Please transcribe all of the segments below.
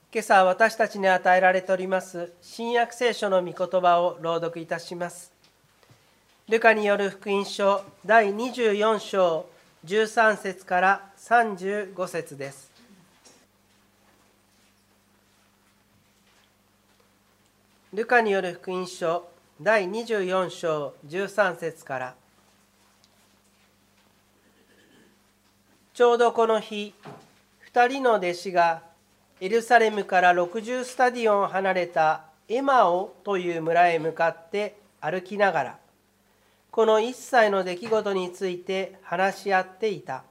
今朝私たちに与えられております新約聖書の御言葉を朗読いたします。ルカによる福音書第24章13節から35節です。ルカによる福音書第24章13節から。ちょうどこの日、2人の弟子がエルサレムから60スタディオン離れたエマオという村へ向かって歩きながら、この一切の出来事について話し合っていた。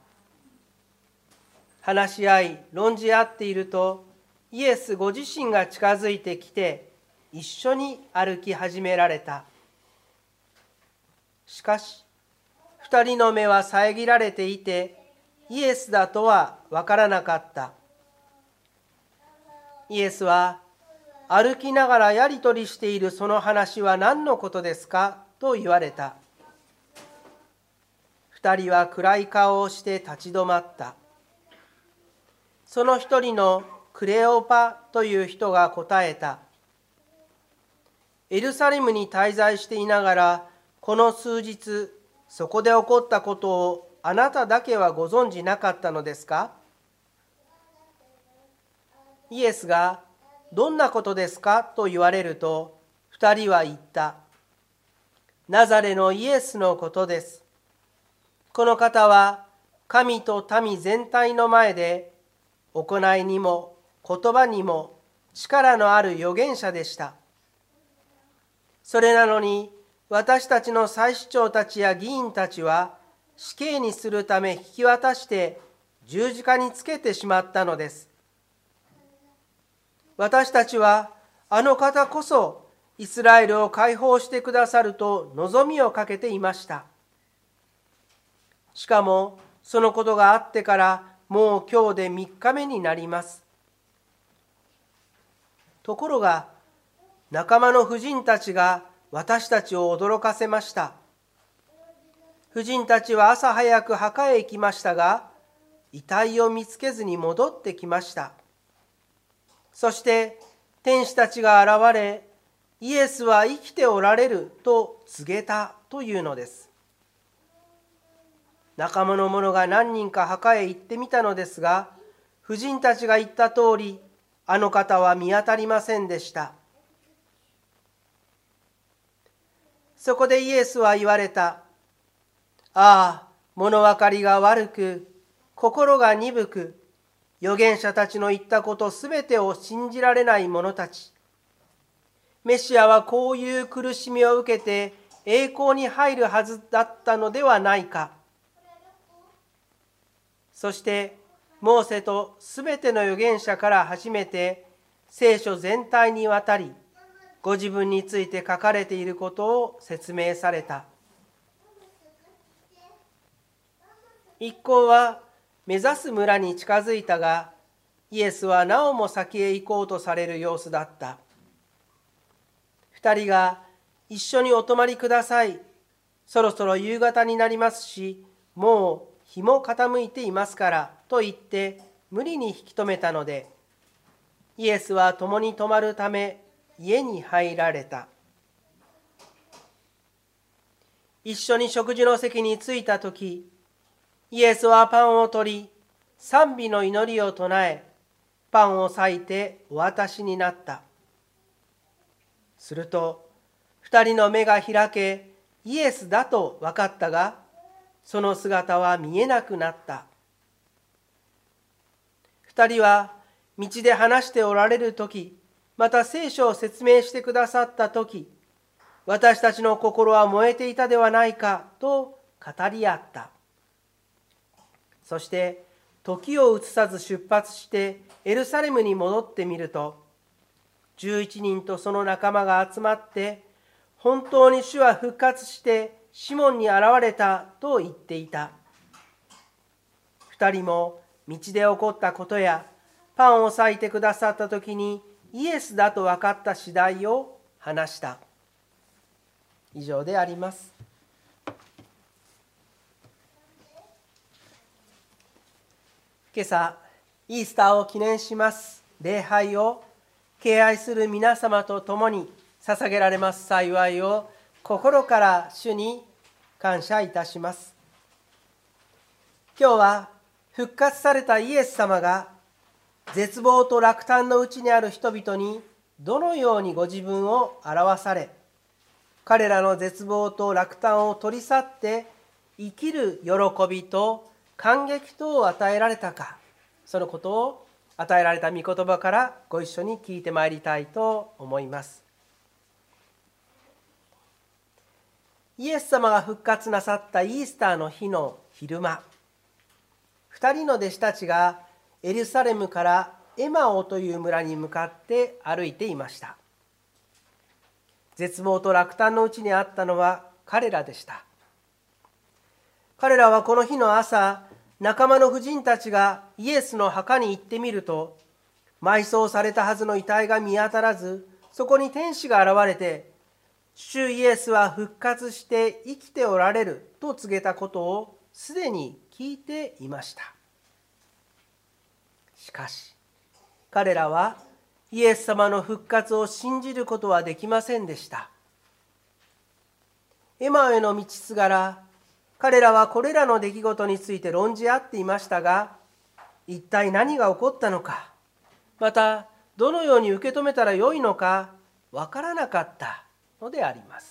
話し合い、論じ合っていると、イエスご自身が近づいてきて、一緒に歩き始められた。しかし、2人の目は遮られていて、イエスだとは分からなかった。イエスは、歩きながらやり取りしているその話は何のことですかと言われた。2人は暗い顔をして立ち止まった。その一人のクレオパという人が答えた。エルサレムに滞在していながら、この数日、そこで起こったことをあなただけはご存じなかったのですか？イエスが、どんなことですかと言われると、2人は言った。ナザレのイエスのことです。この方は、神と民全体の前で、行いにも言葉にも力のある預言者でした。それなのに、私たちの祭司長たちや議員たちは、死刑にするため引き渡して十字架につけてしまったのです。私たちはあの方こそイスラエルを解放してくださると望みをかけていました。しかもそのことがあってからもう今日で3日目になります。ところが仲間の婦人たちが私たちを驚かせました。婦人たちは朝早く墓へ行きましたが、遺体を見つけずに戻ってきました。そして天使たちが現れ、イエスは生きておられると告げたというのです。仲間の者が何人か墓へ行ってみたのですが、婦人たちが言った通り、あの方は見当たりませんでした。そこでイエスは言われた。ああ、物分かりが悪く、心が鈍く、預言者たちの言ったことすべてを信じられない者たち。メシアはこういう苦しみを受けて栄光に入るはずだったのではないか。そしてモーセとすべての預言者から始めて聖書全体にわたり、ご自分について書かれていることを説明された。一行は目指す村に近づいたが、イエスはなおも先へ行こうとされる様子だった。2人が一緒にお泊まりください。そろそろ夕方になりますし、もう日も傾いていますからと言って無理に引き止めたので、イエスは共に泊まるため家に入られた。一緒に食事の席に着いたとき、イエスはパンを取り、賛美の祈りを唱え、パンを裂いてお渡しになった。すると、2人の目が開け、イエスだと分かったが、その姿は見えなくなった。2人は道で話しておられるとき、また聖書を説明してくださったとき、私たちの心は燃えていたではないかと語り合った。そして時を移さず出発してエルサレムに戻ってみると、11人とその仲間が集まって、本当に主は復活してシモンに現れたと言っていた。2人も道で起こったことや、パンを裂いてくださった時にイエスだと分かった次第を話した。以上であります。今朝、イースターを記念します。 礼拝を敬愛する皆様と共に捧げられます幸いを心から主に感謝いたします。今日は復活されたイエス様が絶望と落胆のうちにある人々にどのようにご自分を表され、彼らの絶望と落胆を取り去って生きる喜びと感激とを与えられたか、そのことを与えられた御言葉からご一緒に聞いてまいりたいと思います。イエス様が復活なさったイースターの日の昼間、2人の弟子たちがエルサレムからエマオという村に向かって歩いていました。絶望と落胆のうちにあったのは彼らでした。彼らはこの日の朝、仲間の婦人たちがイエスの墓に行ってみると、埋葬されたはずの遺体が見当たらず、そこに天使が現れて、主イエスは復活して生きておられると告げたことをすでに聞いていました。しかし、彼らはイエス様の復活を信じることはできませんでした。エマオへの道すがら、彼らはこれらの出来事について論じ合っていましたが、一体何が起こったのか、またどのように受け止めたらよいのかわからなかったのであります。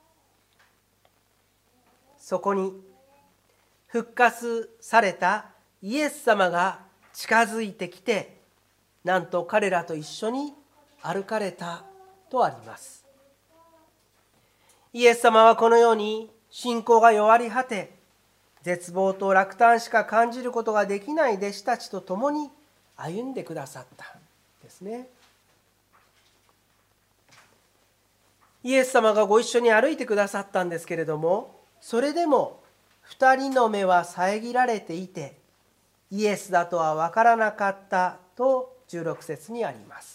そこに復活されたイエス様が近づいてきて、なんと彼らと一緒に歩かれたとあります。イエス様はこのように信仰が弱り果て、絶望と落胆しか感じることができない弟子たちと共に歩んでくださったんですね。イエス様がご一緒に歩いてくださったんですけれども、それでも2人の目は遮られていて、イエスだとは分からなかったと16節にあります。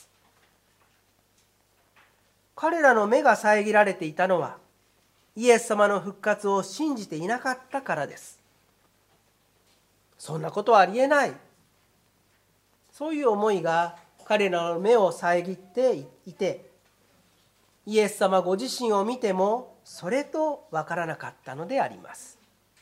彼らの目が遮られていたのは、イエス様の復活を信じていなかったからです。そんなことはありえない。そういう思いが彼らの目を遮っていて、イエス様ご自身を見てもそれと分からなかったのであります。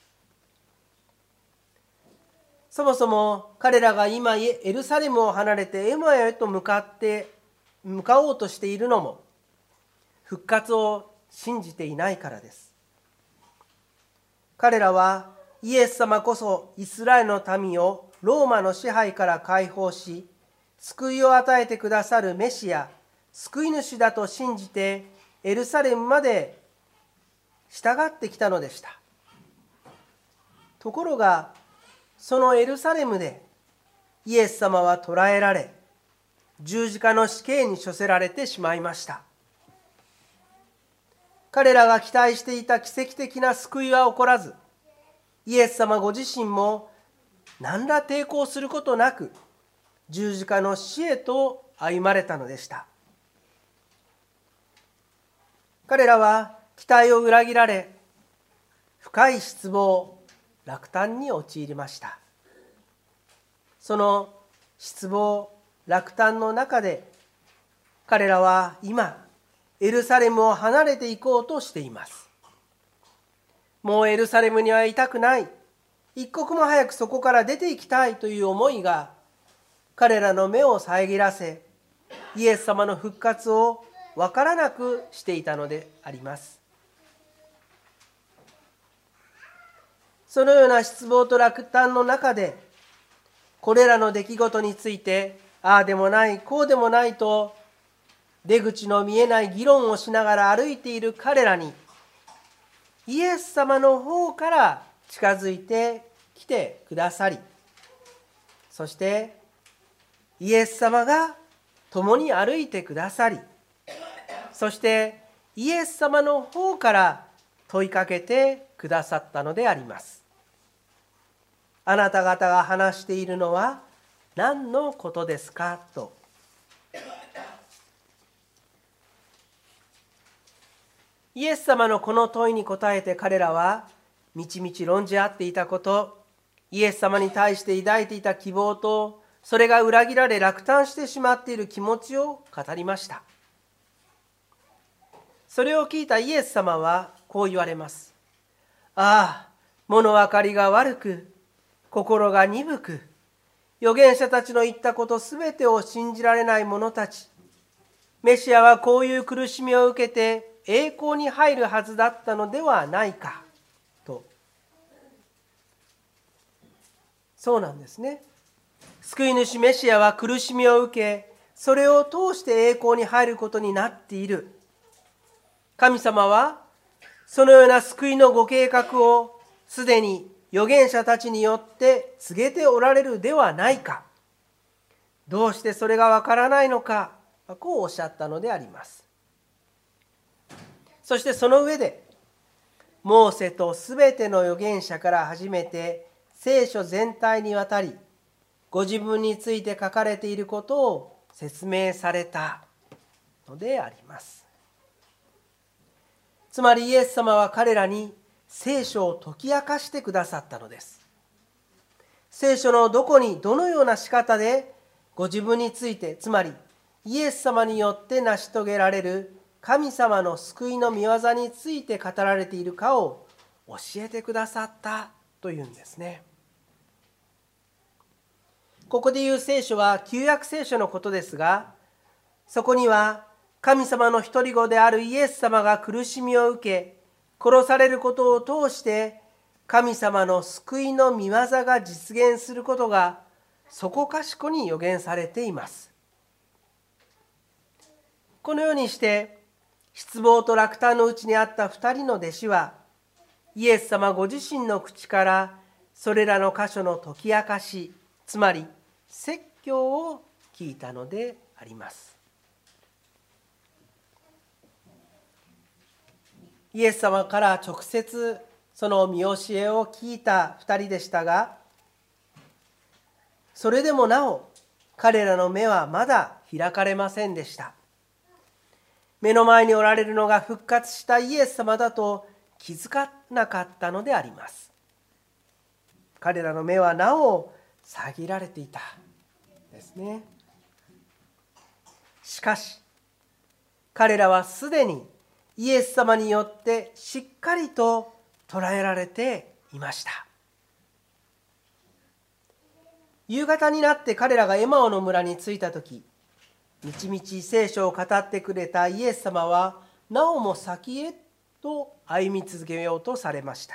そもそも彼らが今エルサレムを離れてエマオへと向かおうとしているのも、復活を信じていないからです。彼らはイエス様こそイスラエルの民をローマの支配から解放し、救いを与えてくださるメシア、救い主だと信じてエルサレムまで従ってきたのでした。ところが、そのエルサレムでイエス様は捕らえられ、十字架の死刑に処せられてしまいました。彼らが期待していた奇跡的な救いは起こらず、イエス様ご自身も何ら抵抗することなく十字架の死へと歩まれたのでした。彼らは期待を裏切られ、深い失望、落胆に陥りました。その失望、落胆の中で、彼らは今エルサレムを離れていこうとしています。もうエルサレムにはいたくない、一刻も早くそこから出て行きたいという思いが彼らの目を遮らせ、イエス様の復活を分からなくしていたのであります。そのような失望と落胆の中で、これらの出来事についてああでもないこうでもないと出口の見えない議論をしながら歩いている彼らに、イエス様の方から近づいてきてくださり、そしてイエス様が共に歩いてくださり、そしてイエス様の方から問いかけてくださったのであります。あなた方が話しているのは何のことですかと。イエス様のこの問いに答えて彼らはみちみち論じ合っていたこと、イエス様に対して抱いていた希望とそれが裏切られ落胆してしまっている気持ちを語りました。それを聞いたイエス様はこう言われます。ああ、物分かりが悪く、心が鈍く、預言者たちの言ったことすべてを信じられない者たち。メシアはこういう苦しみを受けて栄光に入るはずだったのではないかと。そうなんですね。救い主メシアは苦しみを受け、それを通して栄光に入ることになっている。神様はそのような救いのご計画をすでに預言者たちによって告げておられるではないか。どうしてそれがわからないのか、こうおっしゃったのであります。そしてその上で、モーセとすべての預言者から始めて聖書全体にわたり、ご自分について書かれていることを説明されたのであります。つまりイエス様は彼らに聖書を解き明かしてくださったのです。聖書のどこにどのような仕方でご自分について、つまりイエス様によって成し遂げられる神様の救いの御業について語られているかを教えてくださったというんですね。ここで言う聖書は旧約聖書のことですが、そこには神様の独り子であるイエス様が苦しみを受け、殺されることを通して神様の救いの御業が実現することがそこかしこに予言されています。このようにして失望と落胆のうちにあった2人の弟子は、イエス様ご自身の口からそれらの箇所の解き明かし、つまり説教を聞いたのであります。イエス様から直接その見教えを聞いた2人でしたが、それでもなお彼らの目はまだ開かれませんでした。目の前におられるのが復活したイエス様だと気づかなかったのであります。彼らの目はなお遮られていたですね。しかし彼らはすでにイエス様によってしっかりと捉えられていました。夕方になって彼らがエマオの村に着いたとき、みちみち聖書を語ってくれたイエス様はなおも先へと歩み続けようとされました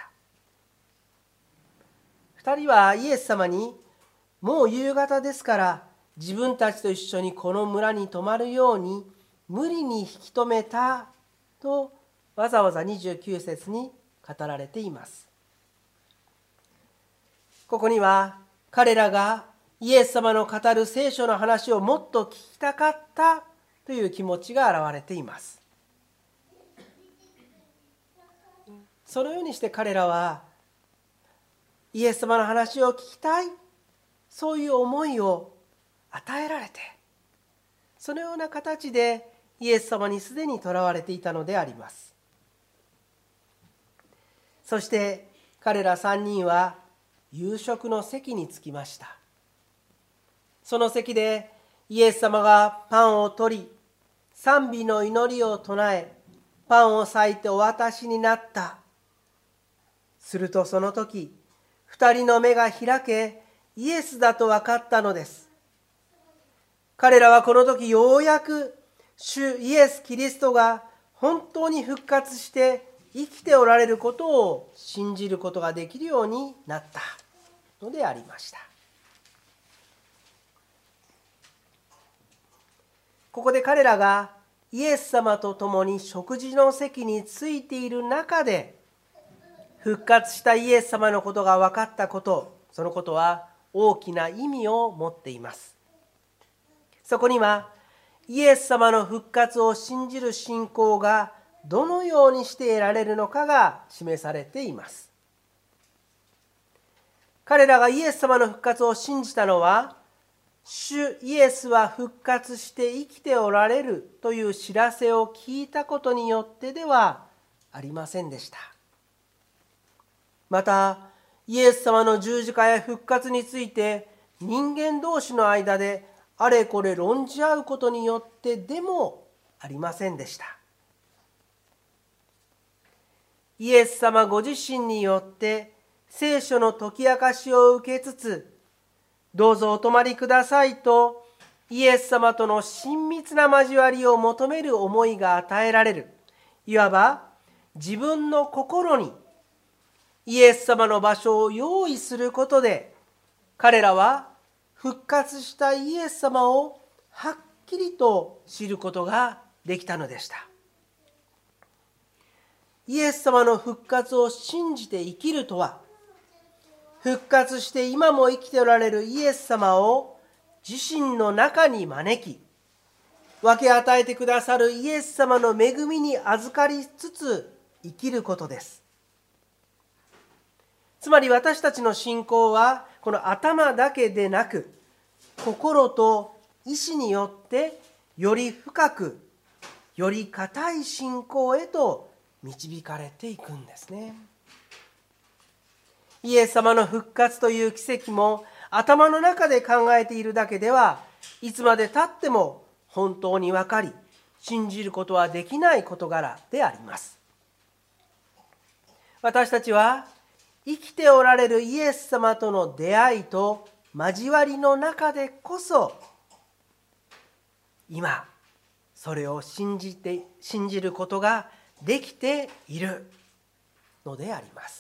。2人はイエス様に、もう夕方ですから自分たちと一緒にこの村に泊まるように無理に引き止めたとわざわざ29節に語られています。ここには彼らがイエス様の語る聖書の話をもっと聞きたかったという気持ちが現れています。そのようにして彼らはイエス様の話を聞きたい、そういう思いを与えられて、そのような形でイエス様にすでにとらわれていたのであります。そして彼ら3人は夕食の席に着きました。その席でイエス様がパンを取り、賛美の祈りを唱え、パンを裂いてお渡しになった。するとその時、2人の目が開け、イエスだと分かったのです。彼らはこの時ようやく主イエス・キリストが本当に復活して生きておられることを信じることができるようになったのでありました。ここで彼らがイエス様と共に食事の席についている中で復活したイエス様のことが分かったこと、そのことは大きな意味を持っています。そこにはイエス様の復活を信じる信仰がどのようにして得られるのかが示されています。彼らがイエス様の復活を信じたのは、主イエスは復活して生きておられるという知らせを聞いたことによってではありませんでした。また、イエス様の十字架や復活について人間同士の間であれこれ論じ合うことによってでもありませんでした。イエス様ご自身によって聖書の解き明かしを受けつつ、どうぞお泊まりくださいとイエス様との親密な交わりを求める思いが与えられる、いわば自分の心にイエス様の場所を用意することで、彼らは復活したイエス様をはっきりと知ることができたのでした。イエス様の復活を信じて生きるとは、復活して今も生きておられるイエス様を自身の中に招き、分け与えてくださるイエス様の恵みに預かりつつ生きることです。つまり私たちの信仰はこの頭だけでなく、心と意志によってより深く、より固い信仰へと導かれていくんですね。イエス様の復活という奇跡も頭の中で考えているだけではいつまで経っても本当に分かり信じることはできない事柄であります。私たちは生きておられるイエス様との出会いと交わりの中でこそ今それを信じることができているのであります。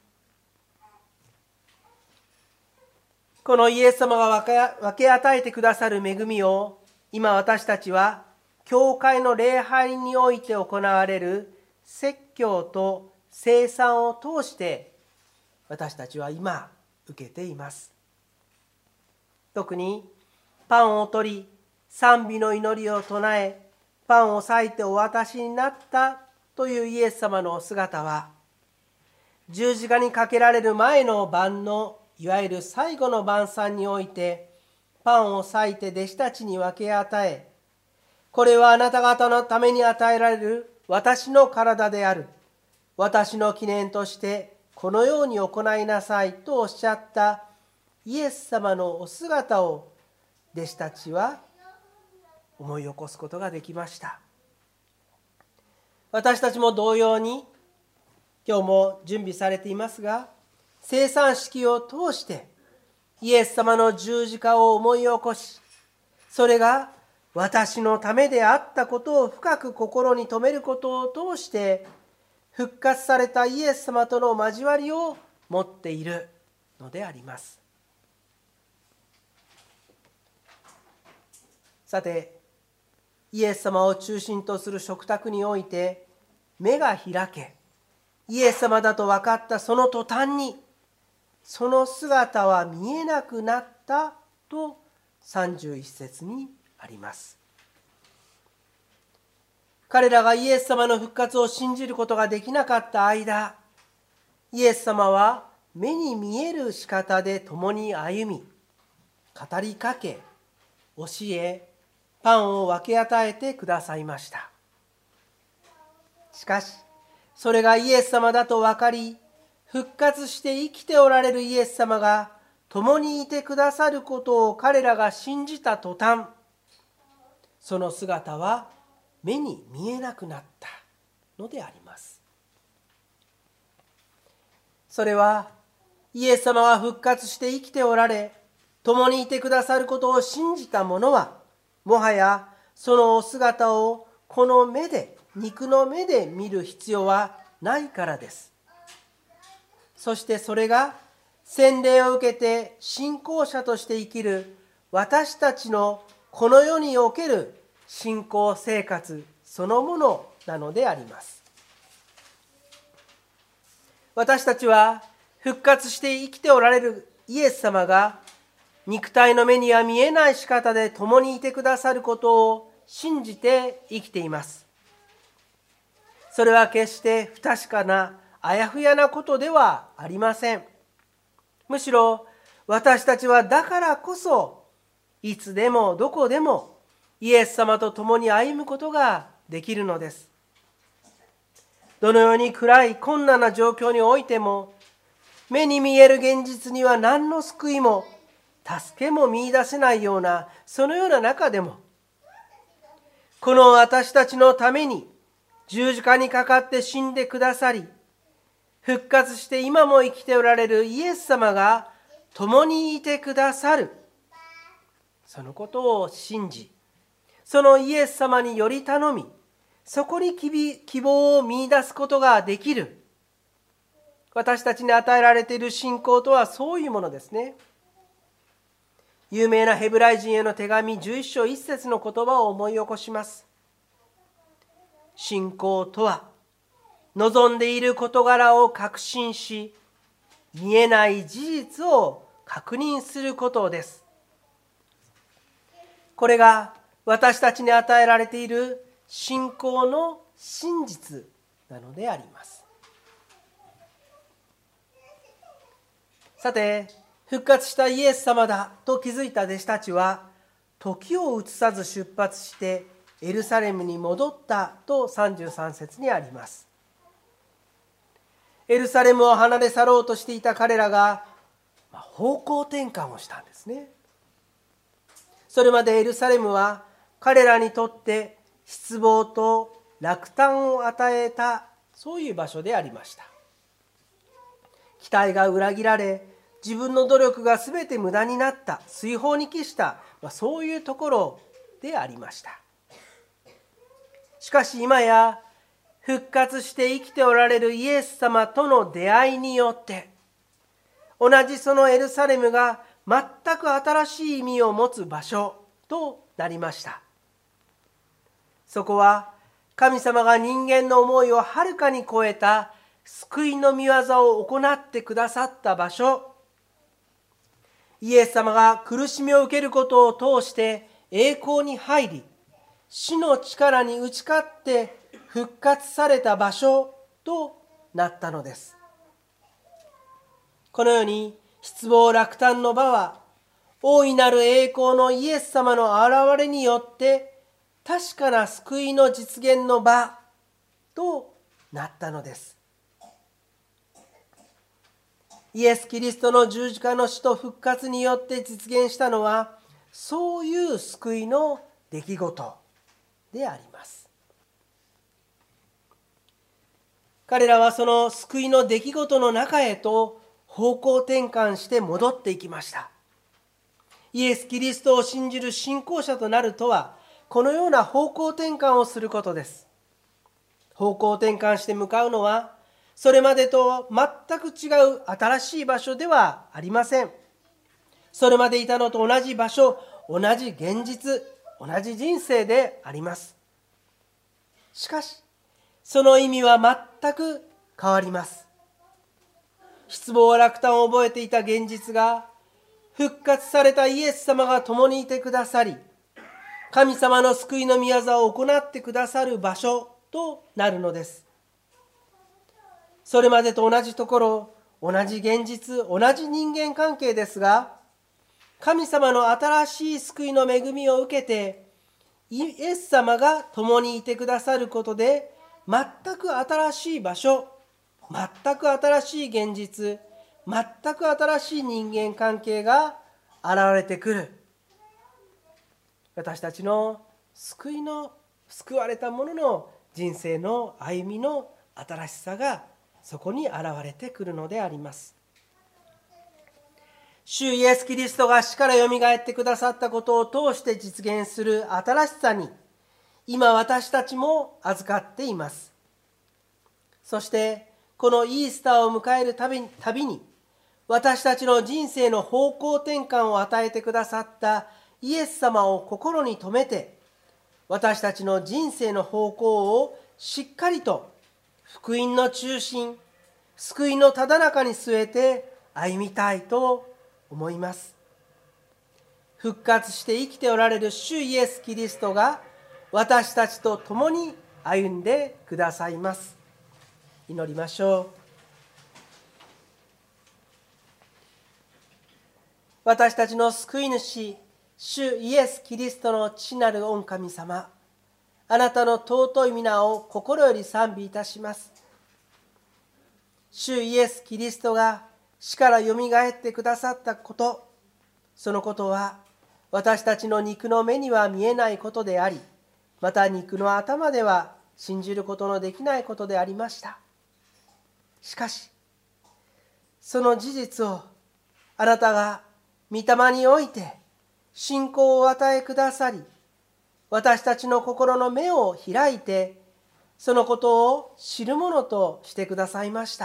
このイエス様が分け与えてくださる恵みを今私たちは教会の礼拝において行われる説教と聖餐を通して私たちは今受けています。特にパンを取り賛美の祈りを唱えパンを裂いてお渡しになったというイエス様のお姿は、十字架にかけられる前の晩のいわゆる最後の晩餐においてパンを裂いて弟子たちに分け与え、これはあなた方のために与えられる私の体である、私の記念としてこのように行いなさいとおっしゃったイエス様のお姿を弟子たちは思い起こすことができました。私たちも同様に今日も準備されていますが、聖餐式を通してイエス様の十字架を思い起こし、それが私のためであったことを深く心に留めることを通して復活されたイエス様との交わりを持っているのであります。さて、イエス様を中心とする食卓において目が開け、イエス様だと分かったその途端にその姿は見えなくなったと31節にあります。彼らがイエス様の復活を信じることができなかった間、イエス様は目に見える仕方で共に歩み、語りかけ、教え、パンを分け与えてくださいました。しかし、それがイエス様だと分かり、復活して生きておられるイエス様が共にいてくださることを彼らが信じた途端、その姿は目に見えなくなったのであります。それはイエス様は復活して生きておられ、共にいてくださることを信じた者は、もはやそのお姿をこの目で、肉の目で見る必要はないからです。そしてそれが洗礼を受けて信仰者として生きる私たちのこの世における信仰生活そのものなのであります。私たちは復活して生きておられるイエス様が肉体の目には見えない仕方で共にいてくださることを信じて生きています。それは決して不確かなあやふやなことではありません。むしろ私たちはだからこそいつでもどこでもイエス様と共に歩むことができるのです。どのように暗い困難な状況においても、目に見える現実には何の救いも助けも見出せないような、そのような中でも、この私たちのために十字架にかかって死んでくださり、復活して今も生きておられるイエス様が共にいてくださる。そのことを信じ、そのイエス様により頼み、そこに希望を見出すことができる。私たちに与えられている信仰とはそういうものですね。有名なヘブライ人への手紙11章1節の言葉を思い起こします。信仰とは、望んでいる事柄を確信し、見えない事実を確認することです。これが私たちに与えられている信仰の真実なのであります。さて、復活したイエス様だと気づいた弟子たちは、時を移さず出発してエルサレムに戻ったと33節にあります。エルサレムを離れ去ろうとしていた彼らが方向転換をしたんですね。それまでエルサレムは彼らにとって失望と落胆を与えた、そういう場所でありました。期待が裏切られ、自分の努力がすべて無駄になった、水泡に帰した、そういうところでありました。しかし今や復活して生きておられるイエス様との出会いによって、同じそのエルサレムが全く新しい意味を持つ場所となりました。そこは神様が人間の思いをはるかに超えた救いの御業を行ってくださった場所、イエス様が苦しみを受けることを通して栄光に入り、死の力に打ち勝って復活された場所となったのです。このように失望落胆の場は、大いなる栄光のイエス様の現れによって確かな救いの実現の場となったのです。イエス・キリストの十字架の死と復活によって実現したのは、そういう救いの出来事であります。彼らはその救いの出来事の中へと方向転換して戻っていきました。イエス・キリストを信じる信仰者となるとは、このような方向転換をすることです。方向転換して向かうのは、それまでと全く違う新しい場所ではありません。それまでいたのと同じ場所、同じ現実、同じ人生であります。しかし、その意味は全く変わります。失望落胆を覚えていた現実が、復活されたイエス様が共にいてくださり、神様の救いの御業を行ってくださる場所となるのです。それまでと同じところ、同じ現実、同じ人間関係ですが、神様の新しい救いの恵みを受けて、イエス様が共にいてくださることで、全く新しい場所、全く新しい現実、全く新しい人間関係が現れてくる。私たちの救われた者の人生の歩みの新しさがそこに現れてくるのであります。主イエス・キリストが死からよみがえってくださったことを通して実現する新しさに、今私たちも預かっています。そしてこのイースターを迎えるたびに、私たちの人生の方向転換を与えてくださったイエス様を心に留めて、私たちの人生の方向をしっかりと福音の中心、救いのただ中に据えて歩みたいと思います。復活して生きておられる主イエス・キリストが私たちと共に歩んでくださいます。祈りましょう。私たちの救い主、主イエス・キリストの父なる御神様、あなたの尊い皆を心より賛美いたします。主イエス・キリストが死からよみがえってくださったこと、 そのことは私たちの肉の目には見えないことであり、また肉の頭では信じることのできないことでありました。しかし、その事実をあなたが御霊において信仰をお与えくださり、私たちの心の目を開いて、そのことを知るものとしてくださいました。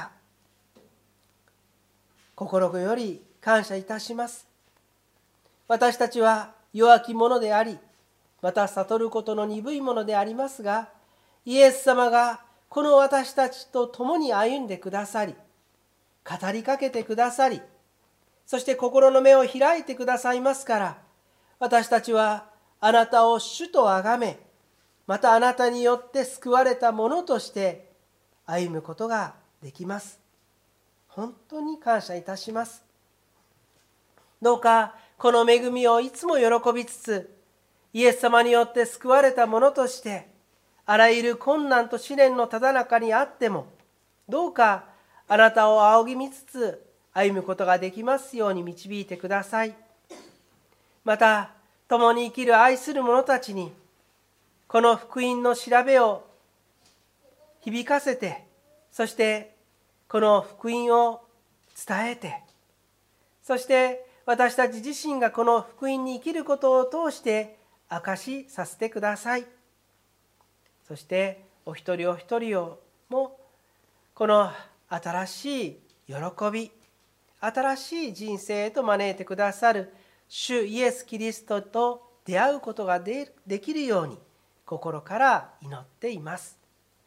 心より感謝いたします。私たちは弱き者であり、また悟ることの鈍いものでありますが、イエス様がこの私たちと共に歩んでくださり、語りかけてくださり、そして心の目を開いてくださいますから、私たちはあなたを主と崇め、またあなたによって救われたものとして歩むことができます。本当に感謝いたします。どうかこの恵みをいつも喜びつつ、イエス様によって救われたものとして、あらゆる困難と試練のただ中にあっても、どうかあなたを仰ぎ見つつ歩むことができますように導いてください。また、共に生きる愛する者たちに、この福音の調べを響かせて、そしてこの福音を伝えて、そして私たち自身がこの福音に生きることを通して証しさせてください。そしてお一人お一人をもこの新しい喜び、新しい人生へと招いてくださる主イエス・キリストと出会うことができるように心から祈っています。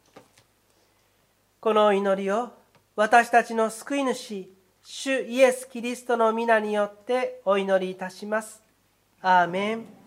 この祈りを私たちの救い主、主イエス・キリストの皆によってお祈りいたします。アーメン。